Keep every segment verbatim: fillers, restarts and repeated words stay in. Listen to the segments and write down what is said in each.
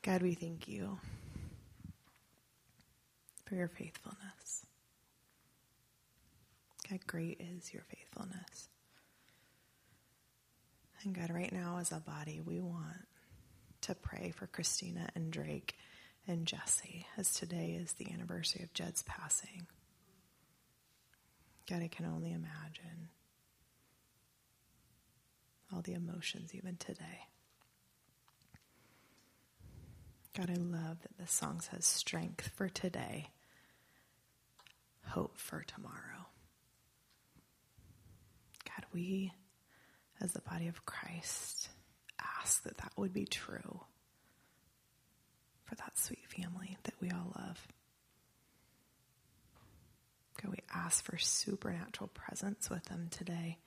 God, we thank you for your faithfulness. God, great is your faithfulness. And God, right now as a body, we want to pray for Christina and Drake and Jesse, as today is the anniversary of Jed's passing. God, I can only imagine all the emotions even today. God, I love that this song says strength for today, hope for tomorrow. God, we, as the body of Christ, ask that that would be true for that sweet family that we all love. God, we ask for supernatural presence with them today.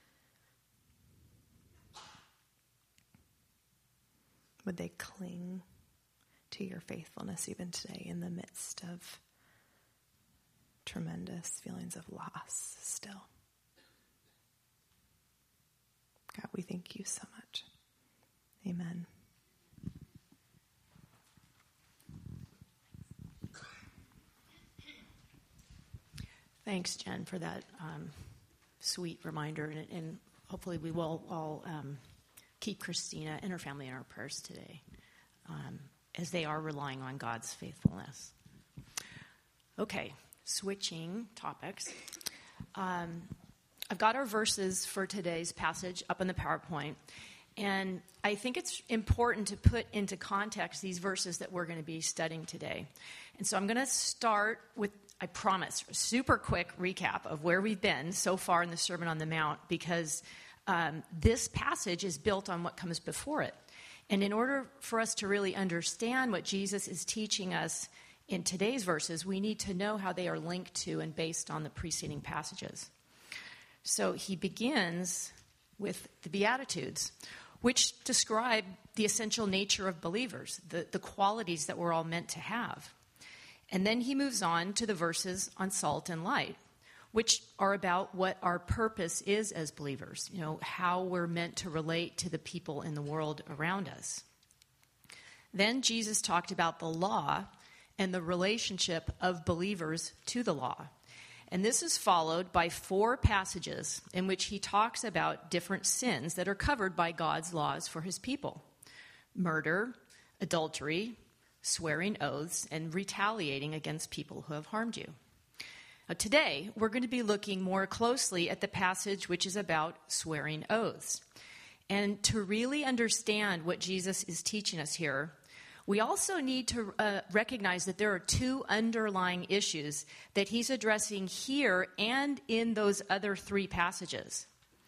Would they cling to your faithfulness even today in the midst of tremendous feelings of loss still? God, we thank you so much. Amen. Thanks, Jen, for that um, sweet reminder. And, and hopefully we will all um, keep Christina and her family in our prayers today, um, as they are relying on God's faithfulness. Okay, switching topics. Um, I've got our verses for today's passage up in the PowerPoint. And I think it's important to put into context these verses that we're going to be studying today. And so I'm going to start with, I promise, a super quick recap of where we've been so far in the Sermon on the Mount, because um, this passage is built on what comes before it. And in order for us to really understand what Jesus is teaching us in today's verses, we need to know how they are linked to and based on the preceding passages. So he begins with the Beatitudes, which describe the essential nature of believers, the, the qualities that we're all meant to have. And then he moves on to the verses on salt and light, which are about what our purpose is as believers, you know, how we're meant to relate to the people in the world around us. Then Jesus talked about the law and the relationship of believers to the law. And this is followed by four passages in which he talks about different sins that are covered by God's laws for his people: murder, adultery, swearing oaths, and retaliating against people who have harmed you. Now, today, we're going to be looking more closely at the passage which is about swearing oaths. And to really understand what Jesus is teaching us here, we also need to uh, recognize that there are two underlying issues that he's addressing here and in those other three passages.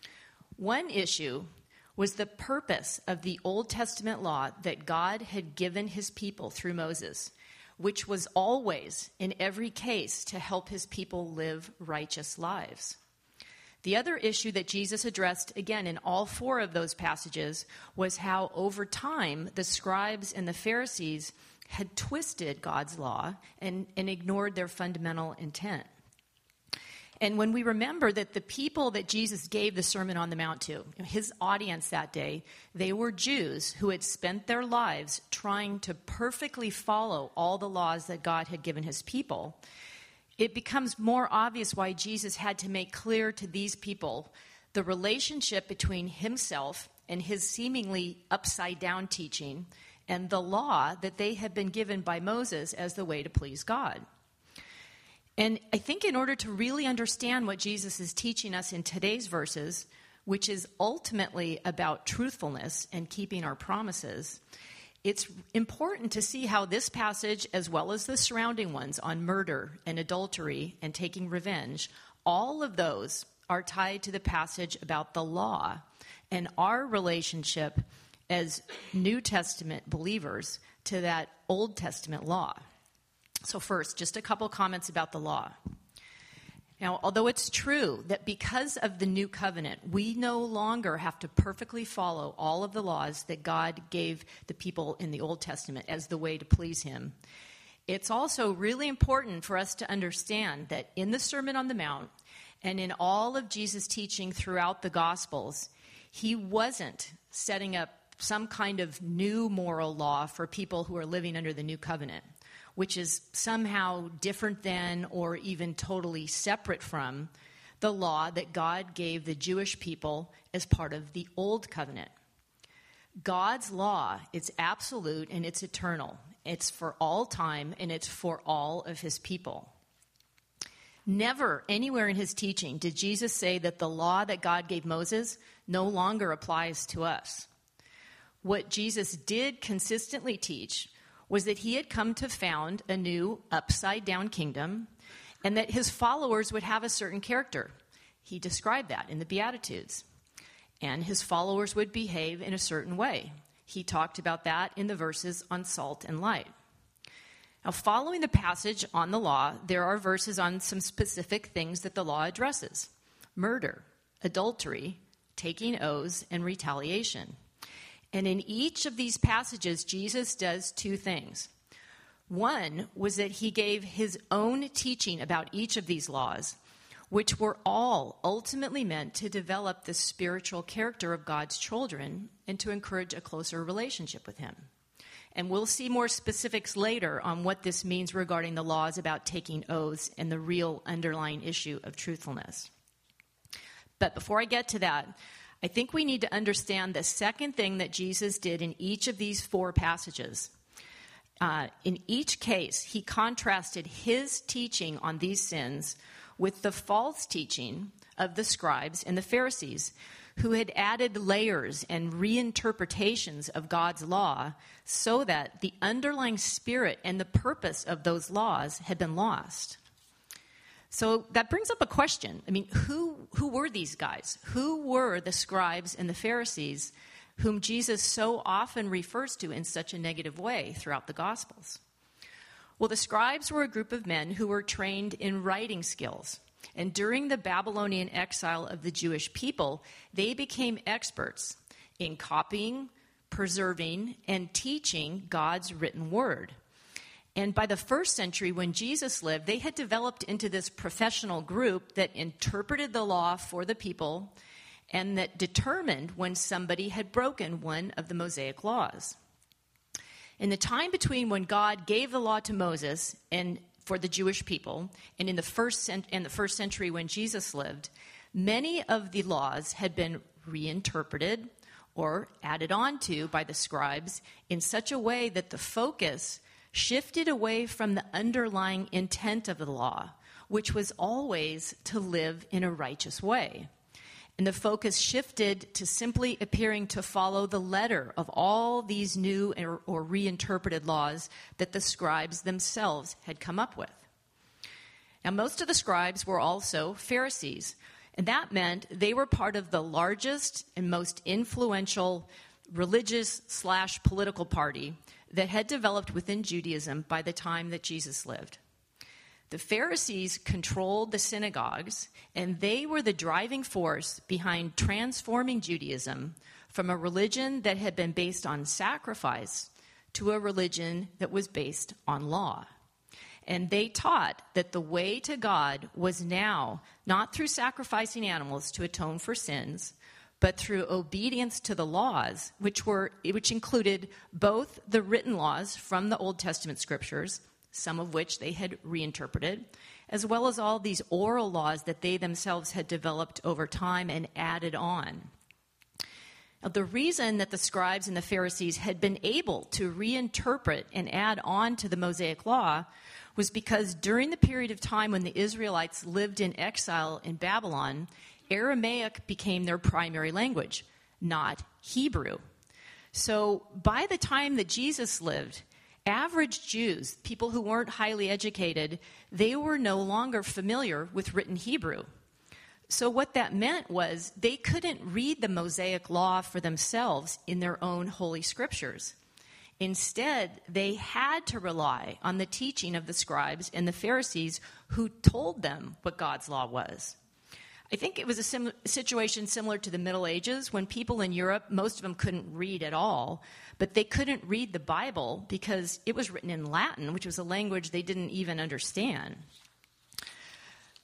One issue was the purpose of the Old Testament law that God had given his people through Moses, which was always, in every case, to help his people live righteous lives. The other issue that Jesus addressed, again, in all four of those passages, was how over time the scribes and the Pharisees had twisted God's law and, and ignored their fundamental intent. And when we remember that the people that Jesus gave the Sermon on the Mount to, his audience that day, they were Jews who had spent their lives trying to perfectly follow all the laws that God had given his people, it becomes more obvious why Jesus had to make clear to these people the relationship between himself and his seemingly upside-down teaching and the law that they had been given by Moses as the way to please God. And I think in order to really understand what Jesus is teaching us in today's verses, which is ultimately about truthfulness and keeping our promises, it's important to see how this passage, as well as the surrounding ones on murder and adultery and taking revenge, all of those are tied to the passage about the law and our relationship as New Testament believers to that Old Testament law. So first, just a couple comments about the law. Now, although it's true that because of the new covenant, we no longer have to perfectly follow all of the laws that God gave the people in the Old Testament as the way to please him, it's also really important for us to understand that in the Sermon on the Mount and in all of Jesus' teaching throughout the Gospels, he wasn't setting up some kind of new moral law for people who are living under the new covenant, which is somehow different than or even totally separate from the law that God gave the Jewish people as part of the old covenant. God's law, it's absolute and it's eternal. It's for all time and it's for all of his people. Never anywhere in his teaching did Jesus say that the law that God gave Moses no longer applies to us. What Jesus did consistently teach was that he had come to found a new upside-down kingdom and that his followers would have a certain character. He described that in the Beatitudes. And his followers would behave in a certain way. He talked about that in the verses on salt and light. Now, following the passage on the law, there are verses on some specific things that the law addresses: murder, adultery, taking oaths, and retaliation. And in each of these passages, Jesus does two things. One was that he gave his own teaching about each of these laws, which were all ultimately meant to develop the spiritual character of God's children and to encourage a closer relationship with him. And we'll see more specifics later on what this means regarding the laws about taking oaths and the real underlying issue of truthfulness. But before I get to that, I think we need to understand the second thing that Jesus did in each of these four passages. Uh, in each case, he contrasted his teaching on these sins with the false teaching of the scribes and the Pharisees, who had added layers and reinterpretations of God's law so that the underlying spirit and the purpose of those laws had been lost. So that brings up a question. I mean, who who were these guys? Who were the scribes and the Pharisees whom Jesus so often refers to in such a negative way throughout the Gospels? Well, the scribes were a group of men who were trained in writing skills. And during the Babylonian exile of the Jewish people, they became experts in copying, preserving, and teaching God's written word. And by the first century, when Jesus lived, they had developed into this professional group that interpreted the law for the people and that determined when somebody had broken one of the Mosaic laws. In the time between when God gave the law to Moses and for the Jewish people, and in the first cent- in the first century when Jesus lived, many of the laws had been reinterpreted or added on to by the scribes in such a way that the focus shifted away from the underlying intent of the law, which was always to live in a righteous way. And the focus shifted to simply appearing to follow the letter of all these new or, or reinterpreted laws that the scribes themselves had come up with. Now, most of the scribes were also Pharisees, and that meant they were part of the largest and most influential religious slash political party that had developed within Judaism by the time that Jesus lived. The Pharisees controlled the synagogues, and they were the driving force behind transforming Judaism from a religion that had been based on sacrifice to a religion that was based on law. And they taught that the way to God was now not through sacrificing animals to atone for sins, but through obedience to the laws, which were which included both the written laws from the Old Testament scriptures, some of which they had reinterpreted, as well as all these oral laws that they themselves had developed over time and added on. Now, the reason that the scribes and the Pharisees had been able to reinterpret and add on to the Mosaic law was because during the period of time when the Israelites lived in exile in Babylon, Aramaic became their primary language, not Hebrew. So by the time that Jesus lived, average Jews, people who weren't highly educated, they were no longer familiar with written Hebrew. So what that meant was they couldn't read the Mosaic law for themselves in their own holy scriptures. Instead, they had to rely on the teaching of the scribes and the Pharisees who told them what God's law was. I think it was a sim- situation similar to the Middle Ages when people in Europe, most of them couldn't read at all, but they couldn't read the Bible because it was written in Latin, which was a language they didn't even understand.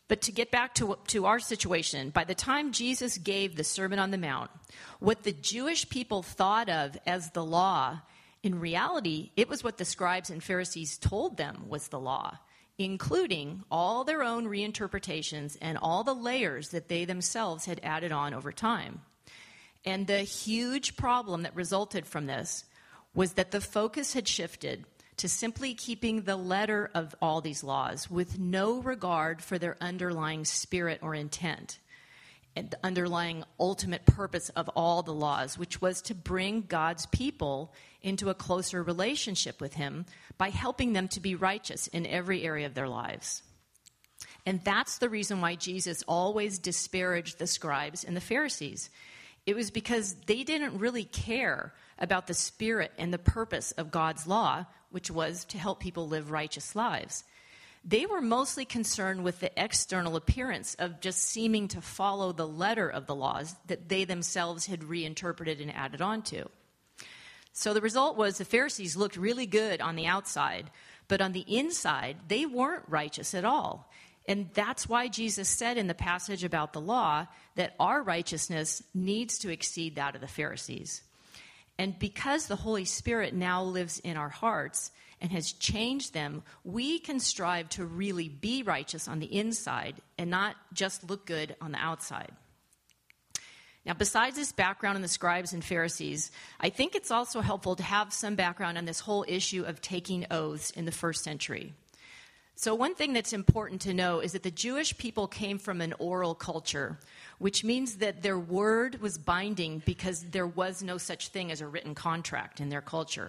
But to get back to, to our situation, by the time Jesus gave the Sermon on the Mount, what the Jewish people thought of as the law, in reality, it was what the scribes and Pharisees told them was the law, including all their own reinterpretations and all the layers that they themselves had added on over time. And the huge problem that resulted from this was that the focus had shifted to simply keeping the letter of all these laws with no regard for their underlying spirit or intent, and the underlying ultimate purpose of all the laws, which was to bring God's people into a closer relationship with him by helping them to be righteous in every area of their lives. And that's the reason why Jesus always disparaged the scribes and the Pharisees. It was because they didn't really care about the spirit and the purpose of God's law, which was to help people live righteous lives. They were mostly concerned with the external appearance of just seeming to follow the letter of the laws that they themselves had reinterpreted and added on to. So the result was the Pharisees looked really good on the outside, but on the inside, they weren't righteous at all. And that's why Jesus said in the passage about the law that our righteousness needs to exceed that of the Pharisees. And because the Holy Spirit now lives in our hearts and has changed them, we can strive to really be righteous on the inside and not just look good on the outside. Now, besides this background on the scribes and Pharisees, I think it's also helpful to have some background on this whole issue of taking oaths in the first century. So one thing that's important to know is that the Jewish people came from an oral culture, which means that their word was binding because there was no such thing as a written contract in their culture.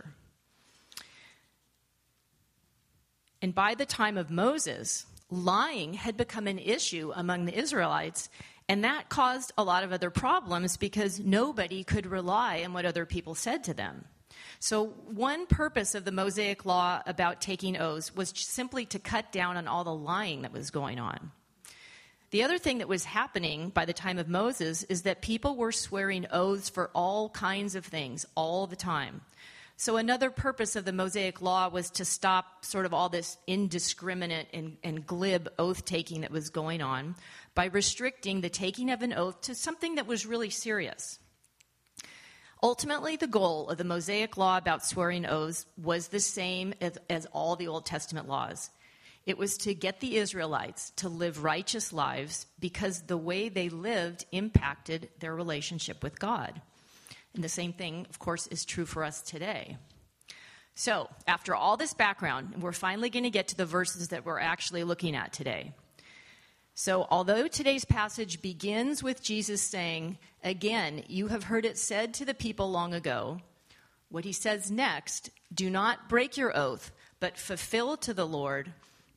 And by the time of Moses, lying had become an issue among the Israelites, and that caused a lot of other problems because nobody could rely on what other people said to them. So one purpose of the Mosaic law about taking oaths was simply to cut down on all the lying that was going on. The other thing that was happening by the time of Moses is that people were swearing oaths for all kinds of things all the time. So another purpose of the Mosaic law was to stop sort of all this indiscriminate and, and glib oath-taking that was going on by restricting the taking of an oath to something that was really serious. Ultimately, the goal of the Mosaic law about swearing oaths was the same as, as all the Old Testament laws. It was to get the Israelites to live righteous lives because the way they lived impacted their relationship with God. And the same thing, of course, is true for us today. So, after all this background, we're finally going to get to the verses that we're actually looking at today. So, although today's passage begins with Jesus saying, "Again, you have heard it said to the people long ago," what he says next, "Do not break your oath, but fulfill to the Lord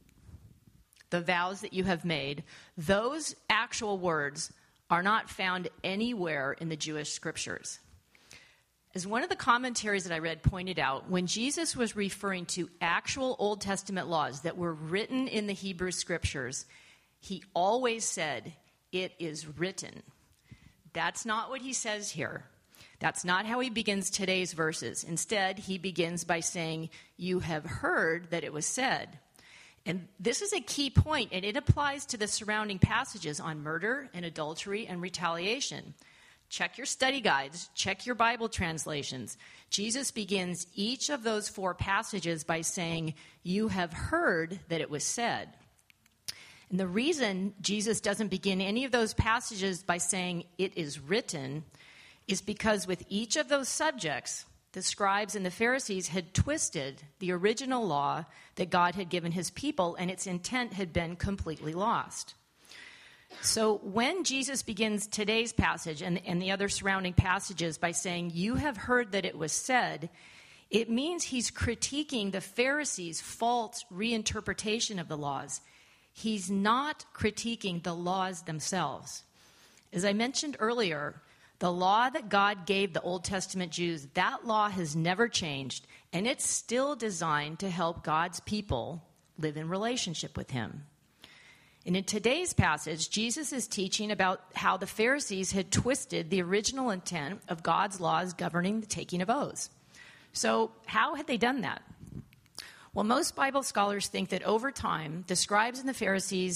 the vows that you have made," those actual words are not found anywhere in the Jewish scriptures. As one of the commentaries that I read pointed out, when Jesus was referring to actual Old Testament laws that were written in the Hebrew scriptures, he always said, "It is written." That's not what he says here. That's not how he begins today's verses. Instead, he begins by saying, "You have heard that it was said." And this is a key point, and it applies to the surrounding passages on murder and adultery and retaliation. Check your study guides, check your Bible translations. Jesus begins each of those four passages by saying, "You have heard that it was said." And the reason Jesus doesn't begin any of those passages by saying, "It is written," is because with each of those subjects, the scribes and the Pharisees had twisted the original law that God had given his people, and its intent had been completely lost. So when Jesus begins today's passage and, and the other surrounding passages by saying, "You have heard that it was said," it means he's critiquing the Pharisees' false reinterpretation of the laws. He's not critiquing the laws themselves. As I mentioned earlier, the law that God gave the Old Testament Jews, that law has never changed, and it's still designed to help God's people live in relationship with him. And in today's passage, Jesus is teaching about how the Pharisees had twisted the original intent of God's laws governing the taking of oaths. So how had they done that? Well, most Bible scholars think that over time, the scribes and the Pharisees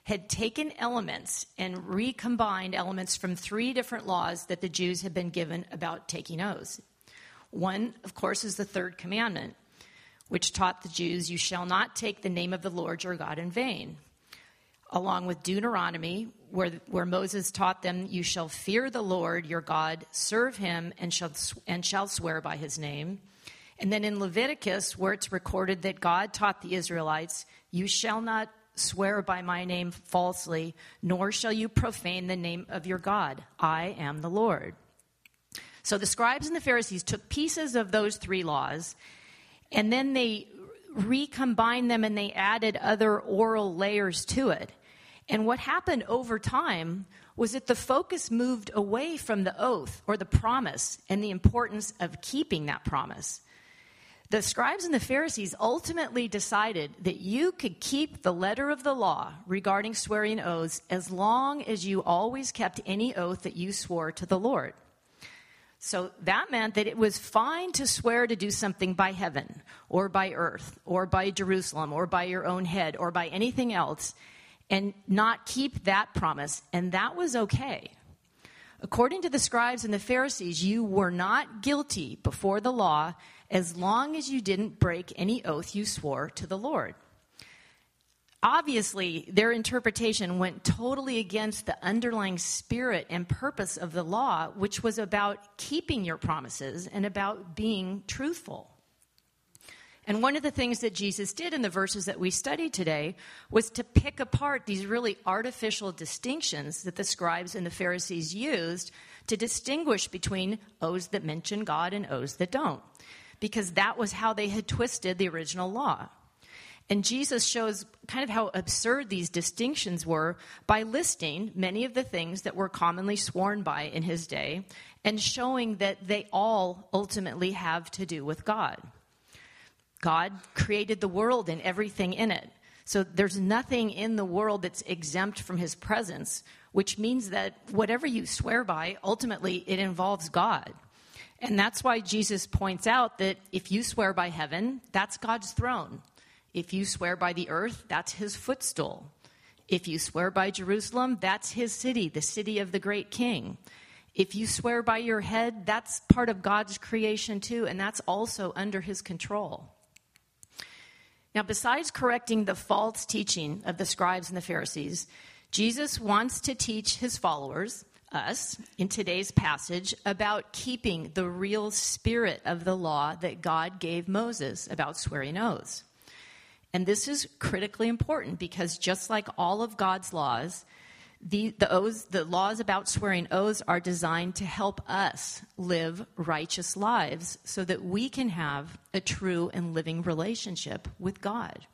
had taken elements and recombined elements from three different laws that the Jews had been given about taking oaths. One, of course, is the third commandment, which taught the Jews, you shall not take the name of the Lord your God in vain. Along with Deuteronomy, where, where Moses taught them, you shall fear the Lord your God, serve him, and shall, and shall swear by his name. And then in Leviticus, where it's recorded that God taught the Israelites, you shall not swear by my name falsely, nor shall you profane the name of your God. I am the Lord. So the scribes and the Pharisees took pieces of those three laws, and then they recombined them and they added other oral layers to it. And what happened over time was that the focus moved away from the oath or the promise and the importance of keeping that promise. The scribes and the Pharisees ultimately decided that you could keep the letter of the law regarding swearing oaths as long as you always kept any oath that you swore to the Lord. So that meant that it was fine to swear to do something by heaven or by earth or by Jerusalem or by your own head or by anything else and not keep that promise, and that was okay. According to the scribes and the Pharisees, you were not guilty before the law as long as you didn't break any oath you swore to the Lord. Obviously, their interpretation went totally against the underlying spirit and purpose of the law, which was about keeping your promises and about being truthful. And one of the things that Jesus did in the verses that we studied today was to pick apart these really artificial distinctions that the scribes and the Pharisees used to distinguish between oaths that mention God and oaths that don't, because that was how they had twisted the original law. And Jesus shows kind of how absurd these distinctions were by listing many of the things that were commonly sworn by in his day and showing that they all ultimately have to do with God. God created the world and everything in it. So there's nothing in the world that's exempt from his presence, which means that whatever you swear by, ultimately it involves God. And that's why Jesus points out that if you swear by heaven, that's God's throne. If you swear by the earth, that's his footstool. If you swear by Jerusalem, that's his city, the city of the great king. If you swear by your head, that's part of God's creation too, and that's also under his control. Now, besides correcting the false teaching of the scribes and the Pharisees, Jesus wants to teach his followers, us, in today's passage about keeping the real spirit of the law that God gave Moses about swearing oaths. And this is critically important because just like all of God's laws, the, the oaths, the laws about swearing oaths are designed to help us live righteous lives so that we can have a true and living relationship with God.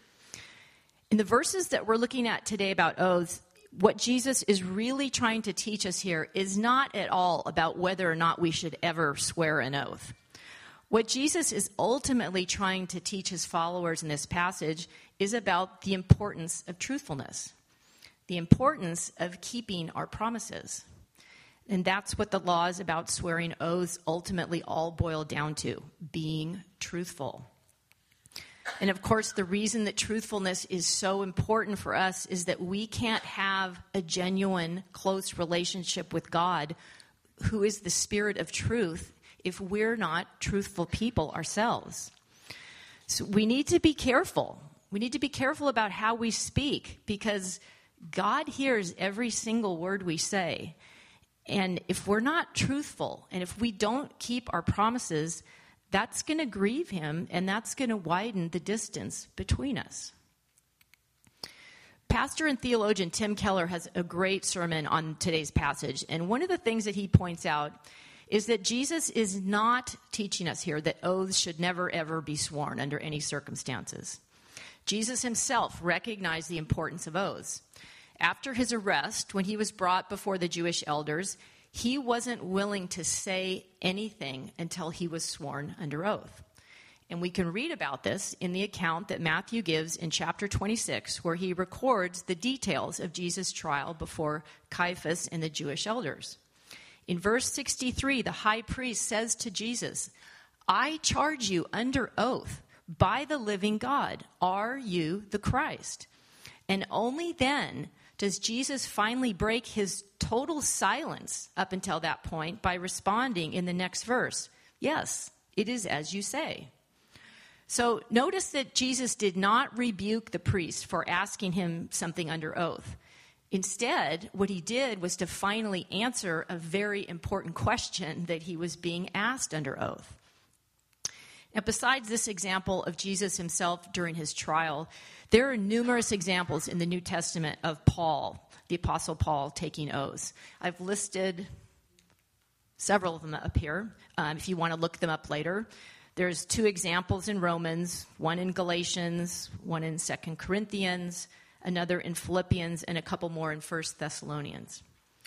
In the verses that we're looking at today about oaths, what Jesus is really trying to teach us here is not at all about whether or not we should ever swear an oath. What Jesus is ultimately trying to teach his followers in this passage is about the importance of truthfulness, the importance of keeping our promises. And that's what the laws about swearing oaths ultimately all boil down to, being truthful. And of course, the reason that truthfulness is so important for us is that we can't have a genuine, close relationship with God, who is the Spirit of truth, if we're not truthful people ourselves. So we need to be careful. We need to be careful about how we speak because God hears every single word we say. And if we're not truthful and if we don't keep our promises, that's going to grieve him and that's going to widen the distance between us. Pastor and theologian Tim Keller has a great sermon on today's passage. And one of the things that he points out is that Jesus is not teaching us here that oaths should never, ever be sworn under any circumstances. Jesus himself recognized the importance of oaths. After his arrest, when he was brought before the Jewish elders, he wasn't willing to say anything until he was sworn under oath. And we can read about this in the account that Matthew gives in chapter twenty-six, where he records the details of Jesus' trial before Caiaphas and the Jewish elders. In verse sixty-three, the high priest says to Jesus, I charge you under oath by the living God, are you the Christ? And only then does Jesus finally break his total silence up until that point by responding in the next verse, yes, it is as you say. So notice that Jesus did not rebuke the priest for asking him something under oath. Instead, what he did was to finally answer a very important question that he was being asked under oath. Now, besides this example of Jesus himself during his trial, there are numerous examples in the New Testament of Paul, the Apostle Paul, taking oaths. I've listed several of them up here, um, if you want to look them up later. There's two examples in Romans, one in Galatians, one in Second Corinthians, another in Philippians, and a couple more in First Thessalonians.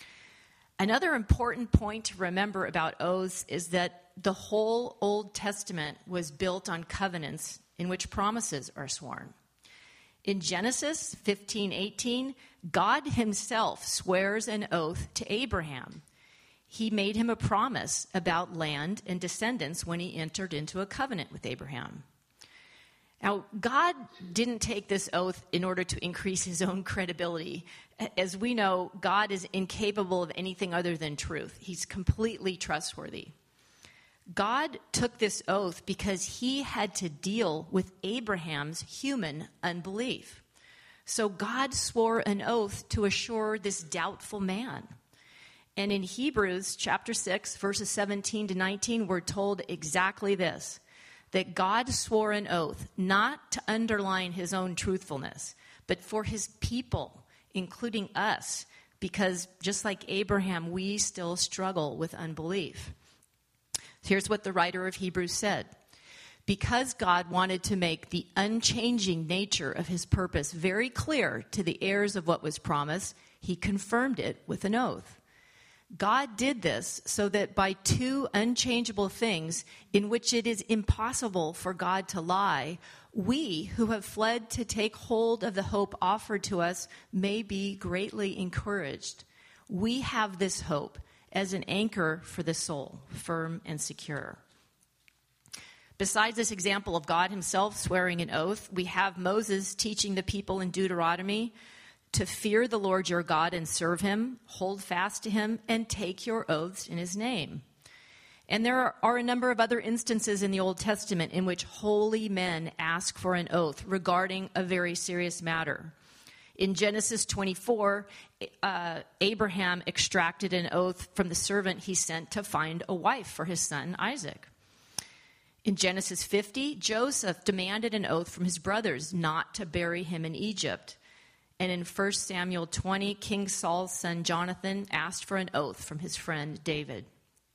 Another important point to remember about oaths is that the whole Old Testament was built on covenants in which promises are sworn. In Genesis fifteen eighteen, God himself swears an oath to Abraham. He made him a promise about land and descendants when he entered into a covenant with Abraham. Now, God didn't take this oath in order to increase his own credibility. As we know, God is incapable of anything other than truth. He's completely trustworthy. God took this oath because he had to deal with Abraham's human unbelief. So God swore an oath to assure this doubtful man. And in Hebrews chapter six, verses seventeen to nineteen, we're told exactly this, that God swore an oath not to underline his own truthfulness, but for his people, including us, because just like Abraham, we still struggle with unbelief. Here's what the writer of Hebrews said. Because God wanted to make the unchanging nature of his purpose very clear to the heirs of what was promised, he confirmed it with an oath. God did this so that by two unchangeable things in which it is impossible for God to lie, we who have fled to take hold of the hope offered to us may be greatly encouraged. We have this hope as an anchor for the soul, firm and secure. Besides this example of God himself swearing an oath, we have Moses teaching the people in Deuteronomy to fear the Lord your God and serve him, hold fast to him, and take your oaths in his name. And there are, are a number of other instances in the Old Testament in which holy men ask for an oath regarding a very serious matter. In Genesis twenty-four, uh, Abraham extracted an oath from the servant he sent to find a wife for his son Isaac. In Genesis fifty, Joseph demanded an oath from his brothers not to bury him in Egypt. And in First Samuel twenty, King Saul's son Jonathan asked for an oath from his friend David.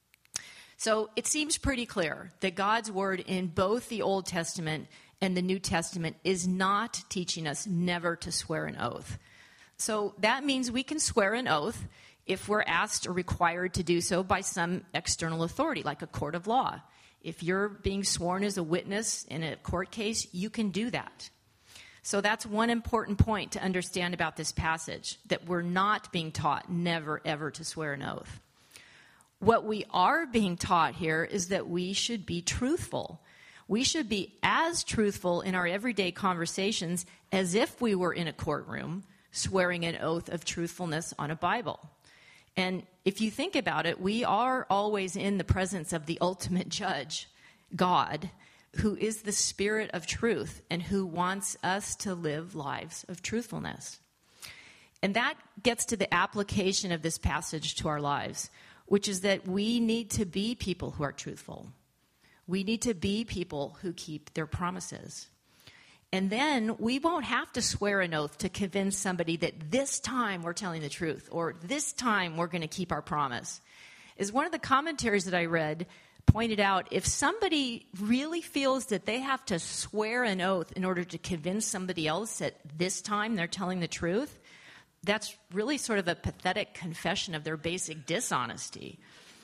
So it seems pretty clear that God's word in both the Old Testament and the New Testament is not teaching us never to swear an oath. So that means we can swear an oath if we're asked or required to do so by some external authority, like a court of law. If you're being sworn as a witness in a court case, you can do that. So that's one important point to understand about this passage, that we're not being taught never, ever to swear an oath. What we are being taught here is that we should be truthful. We should be as truthful in our everyday conversations as if we were in a courtroom swearing an oath of truthfulness on a Bible. And if you think about it, we are always in the presence of the ultimate judge, God, who is the Spirit of truth and who wants us to live lives of truthfulness. And that gets to the application of this passage to our lives, which is that we need to be people who are truthful. We need to be people who keep their promises. And then we won't have to swear an oath to convince somebody that this time we're telling the truth or this time we're going to keep our promise. As one of the commentaries that I read pointed out, if somebody really feels that they have to swear an oath in order to convince somebody else that this time they're telling the truth, that's really sort of a pathetic confession of their basic dishonesty.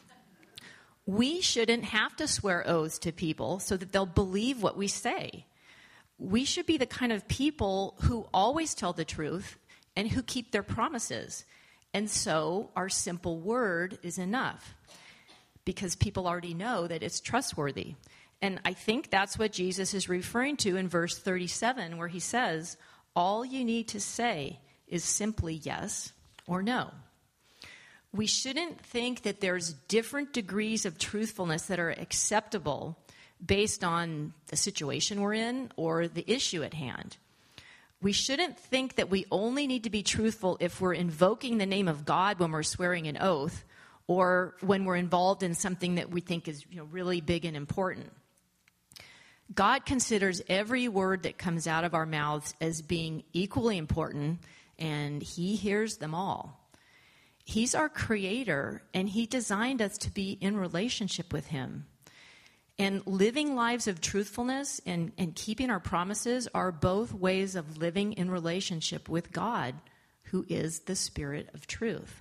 We shouldn't have to swear oaths to people so that they'll believe what we say. We should be the kind of people who always tell the truth and who keep their promises. And so our simple word is enough, because people already know that it's trustworthy. And I think that's what Jesus is referring to in verse thirty-seven, where he says, all you need to say is simply yes or no. We shouldn't think that there's different degrees of truthfulness that are acceptable based on the situation we're in or the issue at hand. We shouldn't think that we only need to be truthful if we're invoking the name of God when we're swearing an oath or when we're involved in something that we think is, you know, really big and important. God considers every word that comes out of our mouths as being equally important, and he hears them all. He's our creator, and he designed us to be in relationship with him. And living lives of truthfulness and, and keeping our promises are both ways of living in relationship with God, who is the Spirit of truth.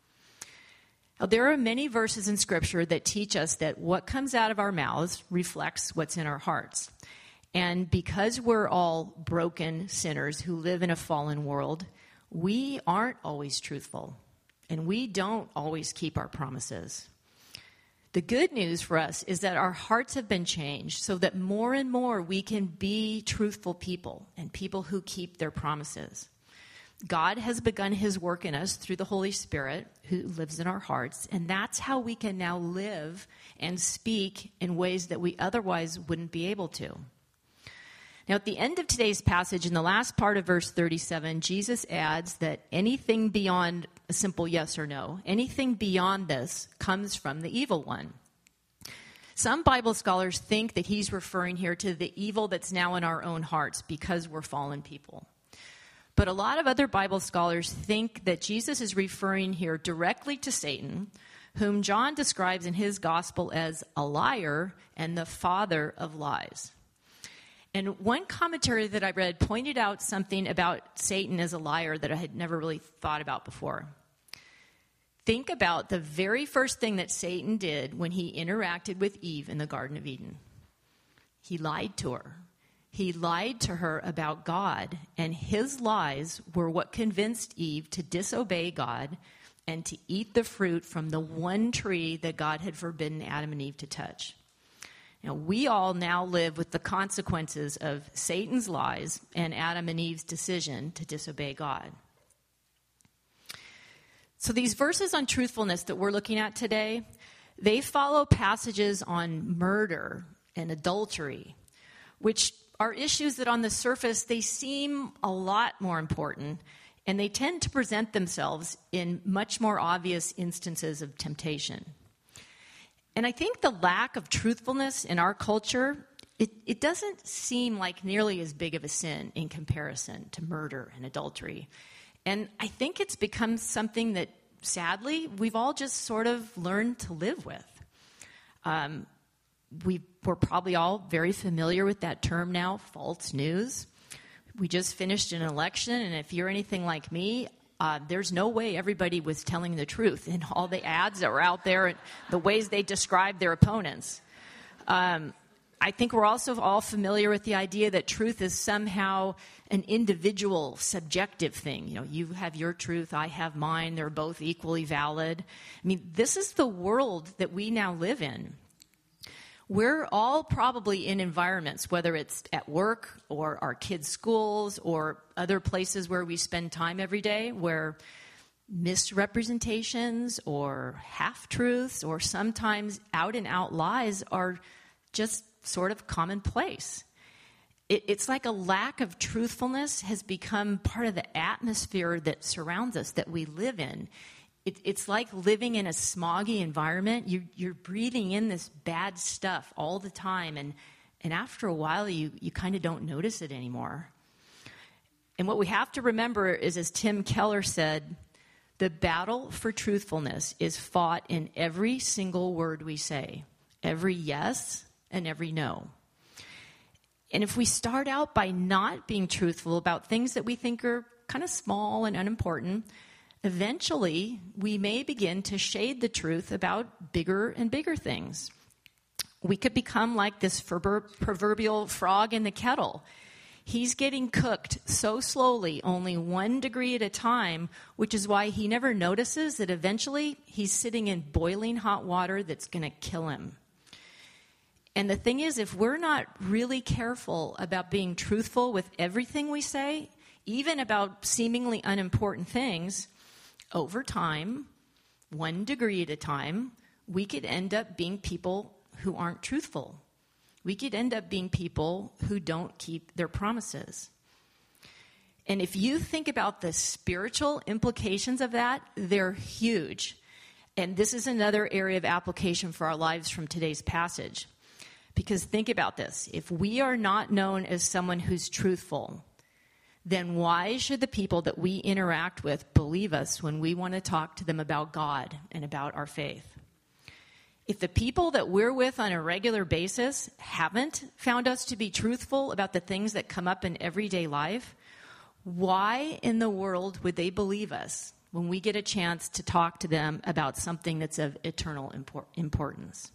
Now, there are many verses in Scripture that teach us that what comes out of our mouths reflects what's in our hearts. And because we're all broken sinners who live in a fallen world, we aren't always truthful, and we don't always keep our promises. The good news for us is that our hearts have been changed so that more and more we can be truthful people and people who keep their promises. God has begun his work in us through the Holy Spirit who lives in our hearts, and that's how we can now live and speak in ways that we otherwise wouldn't be able to. Now, at the end of today's passage, in the last part of verse thirty-seven, Jesus adds that anything beyond a simple yes or no, anything beyond this comes from the evil one. Some Bible scholars think that he's referring here to the evil that's now in our own hearts because we're fallen people. But a lot of other Bible scholars think that Jesus is referring here directly to Satan, whom John describes in his gospel as a liar and the father of lies. And one commentary that I read pointed out something about Satan as a liar that I had never really thought about before. Think about the very first thing that Satan did when he interacted with Eve in the Garden of Eden. He lied to her. He lied to her about God, and his lies were what convinced Eve to disobey God and to eat the fruit from the one tree that God had forbidden Adam and Eve to touch. Now, we all now live with the consequences of Satan's lies and Adam and Eve's decision to disobey God. So these verses on truthfulness that we're looking at today, they follow passages on murder and adultery, which are issues that on the surface, they seem a lot more important, and they tend to present themselves in much more obvious instances of temptation. And I think the lack of truthfulness in our culture, it, it doesn't seem like nearly as big of a sin in comparison to murder and adultery. And I think it's become something that, sadly, we've all just sort of learned to live with. Um, we, we're probably all very familiar with that term now, false news. We just finished an election, and if you're anything like me, Uh, there's no way everybody was telling the truth in all the ads that were out there and the ways they described their opponents. Um, I think we're also all familiar with the idea that truth is somehow an individual, subjective thing. You know, you have your truth, I have mine, they're both equally valid. I mean, this is the world that we now live in. We're all probably in environments, whether it's at work or our kids' schools or other places where we spend time every day, where misrepresentations or half-truths or sometimes out-and-out lies are just sort of commonplace. It, it's like a lack of truthfulness has become part of the atmosphere that surrounds us, that we live in. It, it's like living in a smoggy environment. You, you're breathing in this bad stuff all the time, and, and after a while, you, you kind of don't notice it anymore. And what we have to remember is, as Tim Keller said, the battle for truthfulness is fought in every single word we say, every yes and every no. And if we start out by not being truthful about things that we think are kind of small and unimportant, eventually, we may begin to shade the truth about bigger and bigger things. We could become like this proverbial frog in the kettle. He's getting cooked so slowly, only one degree at a time, which is why he never notices that eventually he's sitting in boiling hot water that's going to kill him. And the thing is, if we're not really careful about being truthful with everything we say, even about seemingly unimportant things, over time, one degree at a time, we could end up being people who aren't truthful. We could end up being people who don't keep their promises. And if you think about the spiritual implications of that, they're huge. And this is another area of application for our lives from today's passage. Because think about this. If we are not known as someone who's truthful, then why should the people that we interact with believe us when we want to talk to them about God and about our faith? If the people that we're with on a regular basis haven't found us to be truthful about the things that come up in everyday life, why in the world would they believe us when we get a chance to talk to them about something that's of eternal import- importance?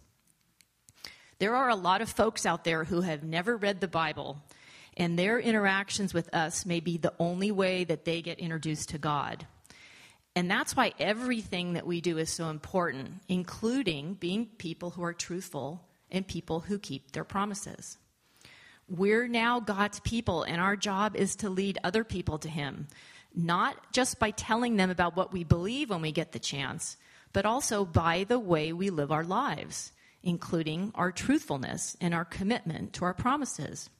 There are a lot of folks out there who have never read the Bible, and their interactions with us may be the only way that they get introduced to God. And that's why everything that we do is so important, including being people who are truthful and people who keep their promises. We're now God's people, and our job is to lead other people to him, not just by telling them about what we believe when we get the chance, but also by the way we live our lives, including our truthfulness and our commitment to our promises.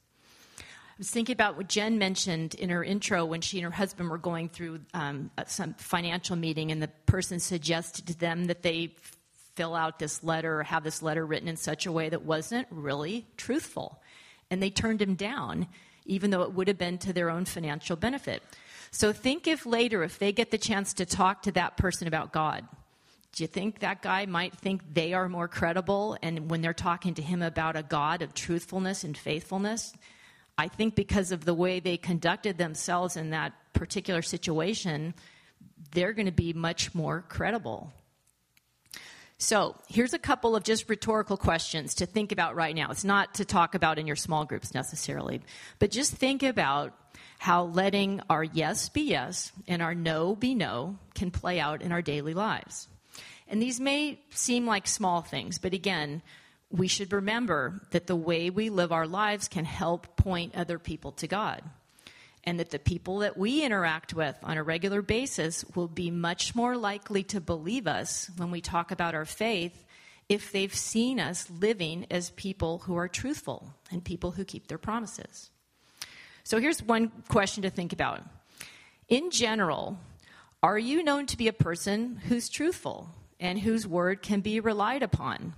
I was thinking about what Jen mentioned in her intro when she and her husband were going through um, some financial meeting, and the person suggested to them that they fill out this letter or have this letter written in such a way that wasn't really truthful. And they turned him down, even though it would have been to their own financial benefit. So think if later, if they get the chance to talk to that person about God, do you think that guy might think they are more credible? And when they're talking to him about a God of truthfulness and faithfulness, I think because of the way they conducted themselves in that particular situation, they're going to be much more credible. So here's a couple of just rhetorical questions to think about right now. It's not to talk about in your small groups necessarily, but just think about how letting our yes be yes and our no be no can play out in our daily lives. And these may seem like small things, but again, we should remember that the way we live our lives can help point other people to God. And that the people that we interact with on a regular basis will be much more likely to believe us when we talk about our faith if they've seen us living as people who are truthful and people who keep their promises. So here's one question to think about. In general, are you known to be a person who's truthful and whose word can be relied upon?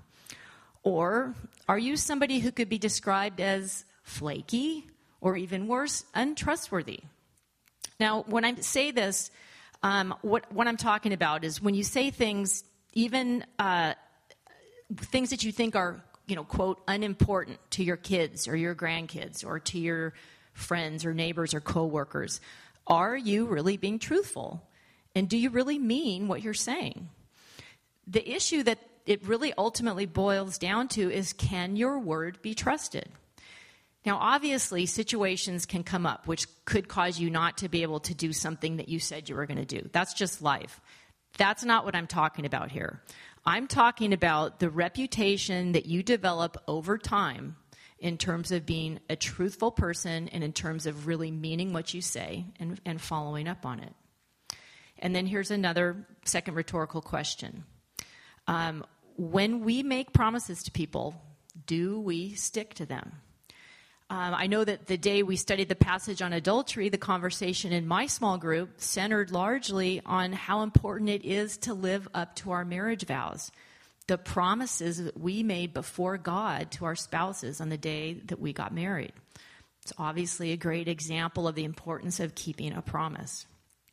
Or are you somebody who could be described as flaky or even worse, untrustworthy? Now, when I say this, um, what, what I'm talking about is when you say things, even uh, things that you think are, you know, quote, unimportant to your kids or your grandkids or to your friends or neighbors or coworkers, are you really being truthful? And do you really mean what you're saying? The issue that it really ultimately boils down to is, can your word be trusted? Now, obviously, situations can come up which could cause you not to be able to do something that you said you were going to do. That's just life. That's not what I'm talking about here. I'm talking about the reputation that you develop over time in terms of being a truthful person and in terms of really meaning what you say and, and following up on it. And then here's another second rhetorical question. Um, when we make promises to people, do we stick to them? Um, I know that the day we studied the passage on adultery, the conversation in my small group centered largely on how important it is to live up to our marriage vows, the promises that we made before God to our spouses on the day that we got married. It's obviously a great example of the importance of keeping a promise.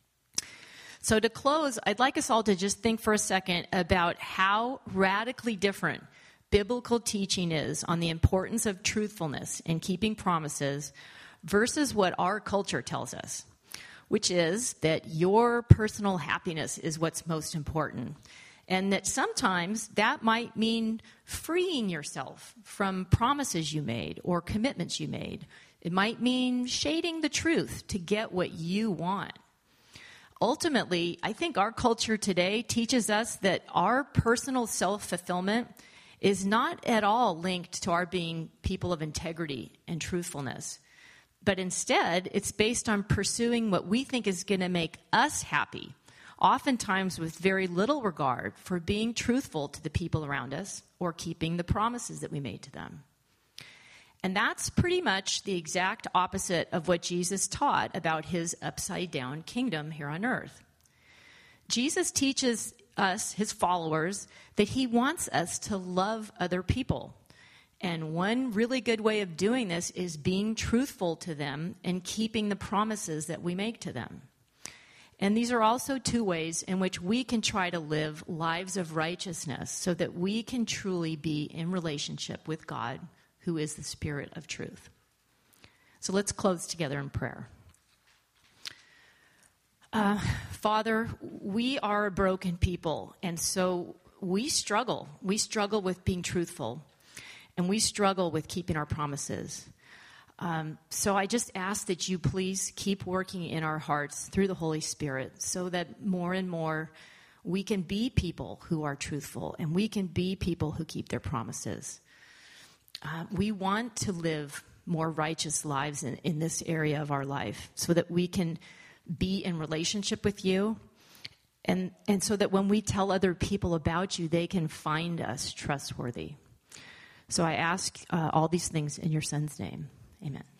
So to close, I'd like us all to just think for a second about how radically different biblical teaching is on the importance of truthfulness and keeping promises versus what our culture tells us, which is that your personal happiness is what's most important. And that sometimes that might mean freeing yourself from promises you made or commitments you made. It might mean shading the truth to get what you want. Ultimately, I think our culture today teaches us that our personal self-fulfillment is not at all linked to our being people of integrity and truthfulness. But instead, it's based on pursuing what we think is going to make us happy, oftentimes with very little regard for being truthful to the people around us or keeping the promises that we made to them. And that's pretty much the exact opposite of what Jesus taught about his upside-down kingdom here on earth. Jesus teaches us, his followers, that he wants us to love other people. And one really good way of doing this is being truthful to them and keeping the promises that we make to them. And these are also two ways in which we can try to live lives of righteousness so that we can truly be in relationship with God, who is the Spirit of truth. So let's close together in prayer. Uh, Father, we are a broken people, and so we struggle. We struggle with being truthful, and we struggle with keeping our promises. Um, so I just ask that you please keep working in our hearts through the Holy Spirit so that more and more we can be people who are truthful, and we can be people who keep their promises. Uh, we want to live more righteous lives in, in this area of our life so that we can be in relationship with you, and, and so that when we tell other people about you, they can find us trustworthy. So I ask uh, all these things in your Son's name. Amen.